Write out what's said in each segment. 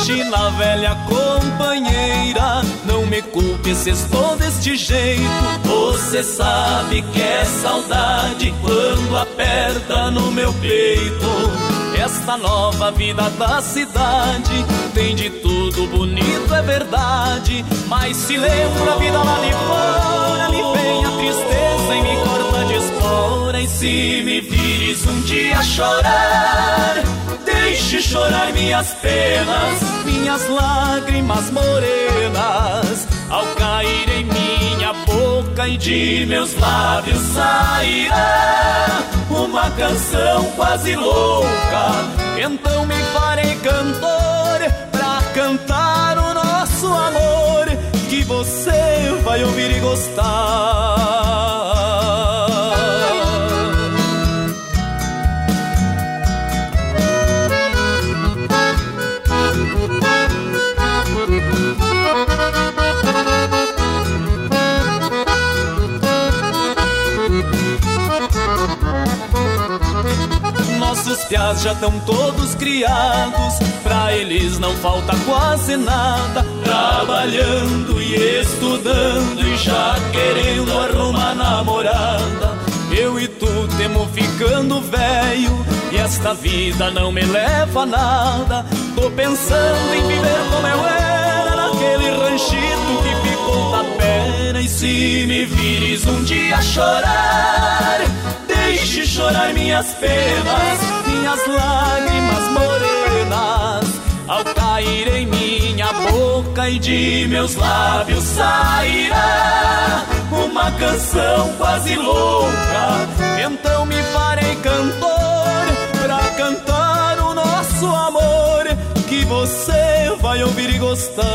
China velha companheira, não me culpe se estou deste jeito. Você sabe que é saudade quando aperta no meu peito. Esta nova vida da cidade tem de tudo bonito, é verdade, mas se lembra a vida lá de fora, me vem a tristeza e me corta de espora. E se me vires um dia chorar, deixe chorar minhas penas, minhas lágrimas morenas. Ao cair em minha boca e de meus lábios sairá uma canção quase louca. Então me farei cantor pra cantar o nosso amor, que você vai ouvir e gostar. Nossos piás já estão todos criados, pra eles não falta quase nada, trabalhando e estudando e já querendo arrumar namorada. Eu e tu temo ficando velho e esta vida não me leva a nada. Tô pensando em viver como eu era naquele ranchito que ficou da pena. E se me vires um dia chorar, deixe chorar minhas penas, minhas lágrimas morenas. Ao cair em minha boca e de meus lábios sairá uma canção quase louca. Então me farei cantor pra cantar o nosso amor, que você vai ouvir e gostar.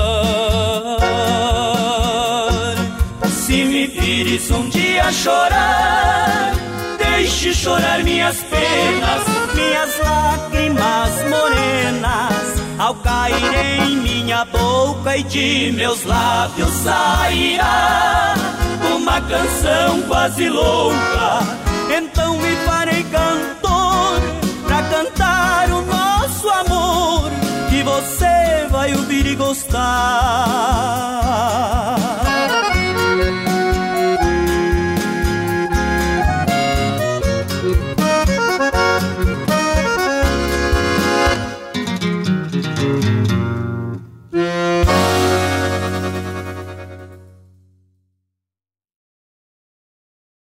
Se me vires um dia chorar, deixe chorar minhas penas, minhas lágrimas morenas. Ao cair em minha boca e de meus lábios sairá uma canção quase louca. Então me farei